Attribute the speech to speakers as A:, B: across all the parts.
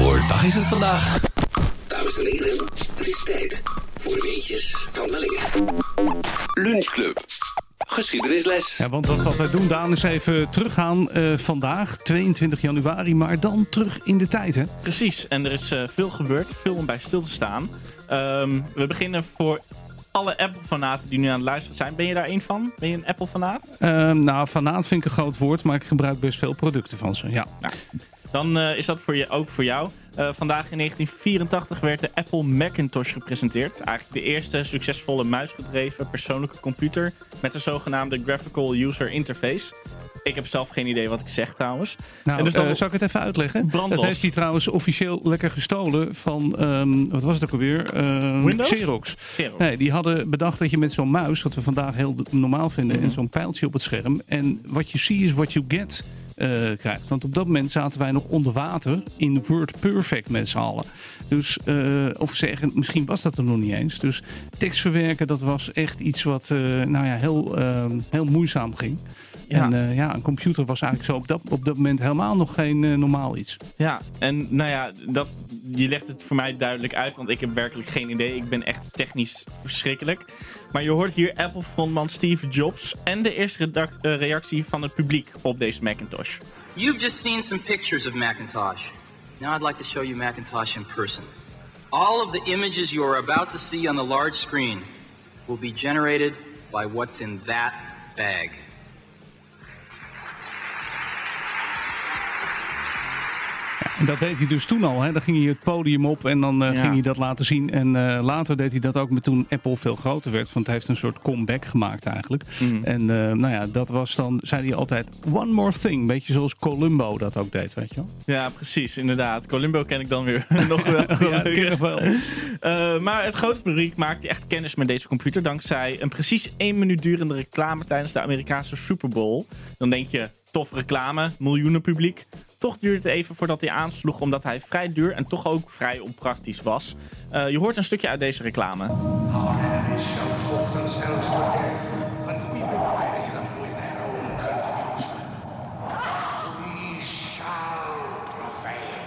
A: voor dag is het vandaag? Dames en heren, het is tijd voor weetjes van Wellingen. Lunchclub. Geschiedenisles.
B: Ja, want wat wij doen, Daan, is even teruggaan vandaag, 22 januari, maar dan terug in de tijd, hè?
C: Precies, en er is veel gebeurd, veel om bij stil te staan. We beginnen voor alle Apple-fanaten die nu aan het luisteren zijn. Ben je daar één van? Ben je een Apple-fanaat?
B: Nou, fanaat vind ik een groot woord, maar ik gebruik best veel producten van ze, ja.
C: Nou, dan is dat ook voor jou. Vandaag in 1984 werd de Apple Macintosh gepresenteerd. Eigenlijk de eerste succesvolle muisgedreven persoonlijke computer met een zogenaamde Graphical User Interface. Ik heb zelf geen idee wat ik zeg trouwens.
B: Nou,
C: en dus
B: zal ik het even uitleggen?
C: Brandlos.
B: Dat heeft hij trouwens officieel lekker gestolen van, wat was het ook alweer?
C: Windows?
B: Xerox. Nee, die hadden bedacht dat je met zo'n muis, wat we vandaag heel normaal vinden, en zo'n pijltje op het scherm. En what you see is what you get. Krijgt. Want op dat moment zaten wij nog onder water in WordPerfect met z'n allen. Dus, of zeggen, misschien was dat er nog niet eens. Dus tekst verwerken, dat was echt iets wat heel moeizaam ging.
C: Ja.
B: En een computer was eigenlijk zo op dat moment helemaal nog geen normaal iets.
C: Ja, en nou ja, je legt het voor mij duidelijk uit, want ik heb werkelijk geen idee. Ik ben echt technisch verschrikkelijk. Maar je hoort hier Apple-frontman Steve Jobs en de eerste reactie van het publiek op deze Macintosh.
D: You've just seen some pictures of Macintosh. Now I'd like to show you Macintosh in person. All of the images you are about to see on the large screen will be generated by what's in that bag.
B: En dat deed hij dus toen al. Hè? Dan ging hij het podium op en dan ging hij dat laten zien. En later deed hij dat ook met toen Apple veel groter werd. Want hij heeft een soort comeback gemaakt eigenlijk. En dat was dan, zei hij altijd, one more thing. Beetje zoals Columbo dat ook deed, weet je wel?
C: Ja, precies, inderdaad. Columbo ken ik dan weer nog wel.
B: Ja, ken ik wel.
C: Maar het grote publiek maakte echt kennis met deze computer dankzij een precies 1 minuut durende reclame tijdens de Amerikaanse Super Bowl. Dan denk je, tof reclame, miljoenen publiek. Toch duurde het even voordat hij aansloeg, omdat hij vrij duur en toch ook vrij onpraktisch was. Je hoort een stukje uit deze reclame.
E: Our enemies shall talk themselves to death, and we will bury them with their own confusion. We shall prevail.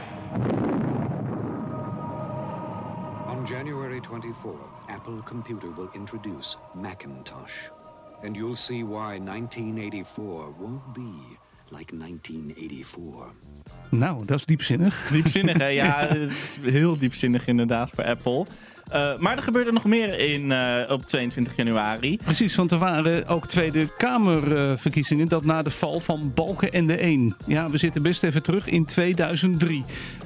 F: On January 24th, Apple Computer will introduce Macintosh. And you'll see why 1984 won't be like 1984.
B: Nou, dat is diepzinnig.
C: Diepzinnig, hè? Ja, het is heel diepzinnig inderdaad voor Apple. Maar er gebeurde nog meer op 22 januari.
B: Precies, want er waren ook Tweede Kamerverkiezingen. Dat na de val van Balkenende 1. Ja, we zitten best even terug in 2003.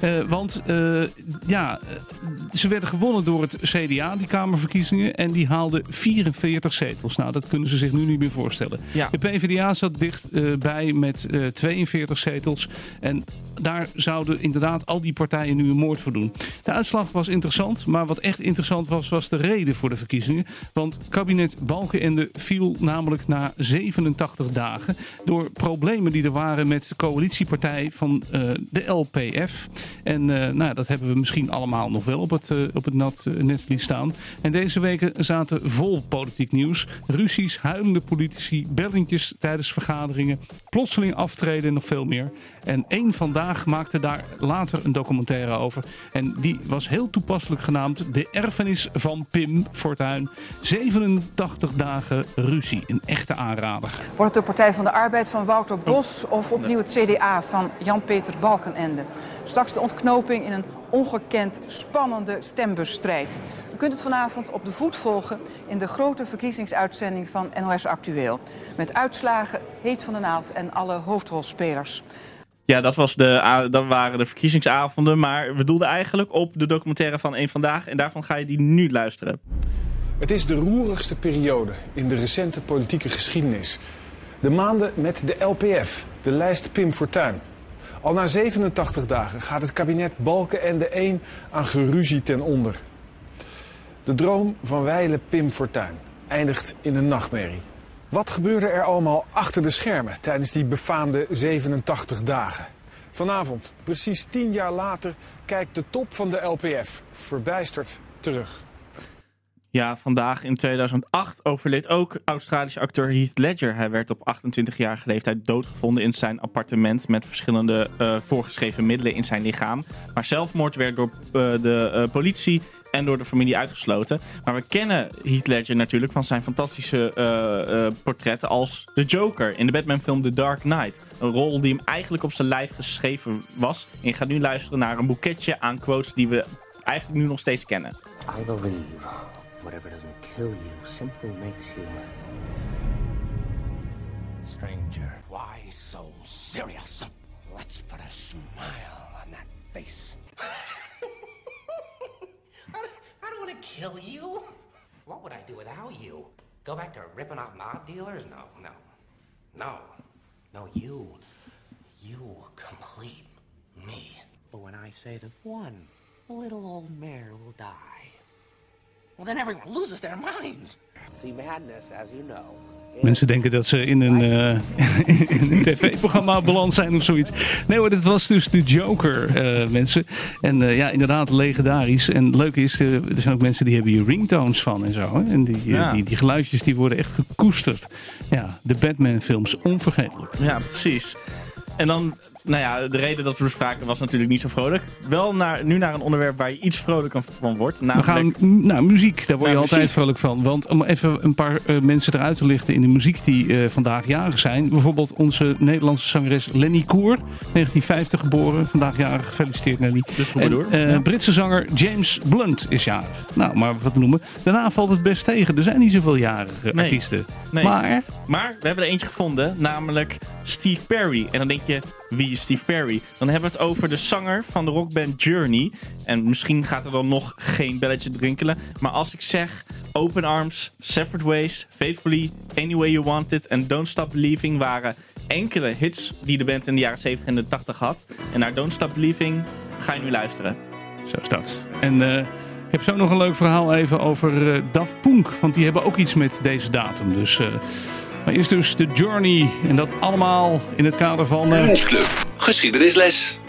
B: Ze werden gewonnen door het CDA, die Kamerverkiezingen. En die haalden 44 zetels. Nou, dat kunnen ze zich nu niet meer voorstellen. Ja. De PvdA zat dichtbij met 42 zetels. En daar zouden inderdaad al die partijen nu een moord voor doen. De uitslag was interessant, maar wat echt interessant was de reden voor de verkiezingen. Want kabinet Balkenende viel namelijk na 87 dagen door problemen die er waren met de coalitiepartij van de LPF. En dat hebben we misschien allemaal nog wel op het netvlies staan. En deze weken zaten vol politiek nieuws. Ruzies, huilende politici, bellingjes tijdens vergaderingen, plotseling aftreden en nog veel meer. En Eén Vandaag maakte daar later een documentaire over. En die was heel toepasselijk genaamd De Erfenis van Pim Fortuyn. 87 dagen ruzie. Een echte aanrader.
G: Wordt het de Partij van de Arbeid van Wouter Bos of opnieuw het CDA van Jan-Peter Balkenende? Straks de ontknoping in een ongekend spannende stembusstrijd. U kunt het vanavond op de voet volgen in de grote verkiezingsuitzending van NOS Actueel. Met uitslagen, heet van de naald en alle hoofdrolspelers.
C: Ja, dat waren de verkiezingsavonden, maar we doelden eigenlijk op de documentaire van Eén Vandaag en daarvan ga je die nu luisteren.
H: Het is de roerigste periode in de recente politieke geschiedenis. De maanden met de LPF, de lijst Pim Fortuyn. Al na 87 dagen gaat het kabinet Balkenende 1 aan geruzie ten onder. De droom van wijle Pim Fortuyn eindigt in een nachtmerrie. Wat gebeurde er allemaal achter de schermen tijdens die befaamde 87 dagen? Vanavond, precies 10 jaar later, kijkt de top van de LPF verbijsterd terug.
C: Ja, vandaag in 2008 overleed ook Australische acteur Heath Ledger. Hij werd op 28-jarige leeftijd doodgevonden in zijn appartement met verschillende voorgeschreven middelen in zijn lichaam. Maar zelfmoord werd door de politie en door de familie uitgesloten. Maar we kennen Heath Ledger natuurlijk van zijn fantastische portretten als de Joker in de Batman-film The Dark Knight. Een rol die hem eigenlijk op zijn lijf geschreven was. En je gaat nu luisteren naar een boeketje aan quotes die we eigenlijk nu nog steeds kennen.
I: I believe whatever doesn't kill you simply makes you a stranger.
E: Why so serious? Let's put a smile on that face.
I: I don't want to kill you. What would I do without you? Go back to ripping off mob dealers? No, you complete me. But when I say that one little old mare will die, well, then everyone loses their minds. See, madness, as you know.
B: Mensen denken dat ze in een tv-programma beland zijn of zoiets. Nee hoor, dit was dus de Joker, mensen. En ja, inderdaad legendarisch. En het leuke is, er zijn ook mensen die hebben hier ringtones van en zo. Hè? En die geluidjes die worden echt gekoesterd. Ja, de Batman-films, onvergetelijk.
C: Ja, precies. En dan, nou ja, de reden dat we bespraken was natuurlijk niet zo vrolijk. Wel nu naar een onderwerp waar je iets vrolijker van wordt. Namelijk...
B: We gaan naar muziek, daar word je altijd vrolijk van. Want om even een paar mensen eruit te lichten in de muziek die vandaag jarig zijn. Bijvoorbeeld onze Nederlandse zangeres Lenny Koer, 1950 geboren. Vandaag jarig, gefeliciteerd Lenny. En Britse zanger James Blunt is jarig. Nou, maar wat noemen. Daarna valt het best tegen. Er zijn niet zoveel jarige artiesten.
C: Nee. Maar we hebben er eentje gevonden, namelijk Steve Perry. En dan denk je, wie is Steve Perry? Dan hebben we het over de zanger van de rockband Journey. En misschien gaat er dan nog geen belletje drinkelen. Maar als ik zeg Open Arms, Separate Ways, Faithfully, Any Way You Want It en Don't Stop Believing waren enkele hits die de band in de jaren 70 en de 80 had. En naar Don't Stop Believing ga je nu luisteren.
B: Zo is dat. En ik heb zo nog een leuk verhaal even over Daft Punk. Want die hebben ook iets met deze datum. Dus... Maar eerst dus de Journey. En dat allemaal in het kader van...
A: Lunchclub. Geschiedenisles.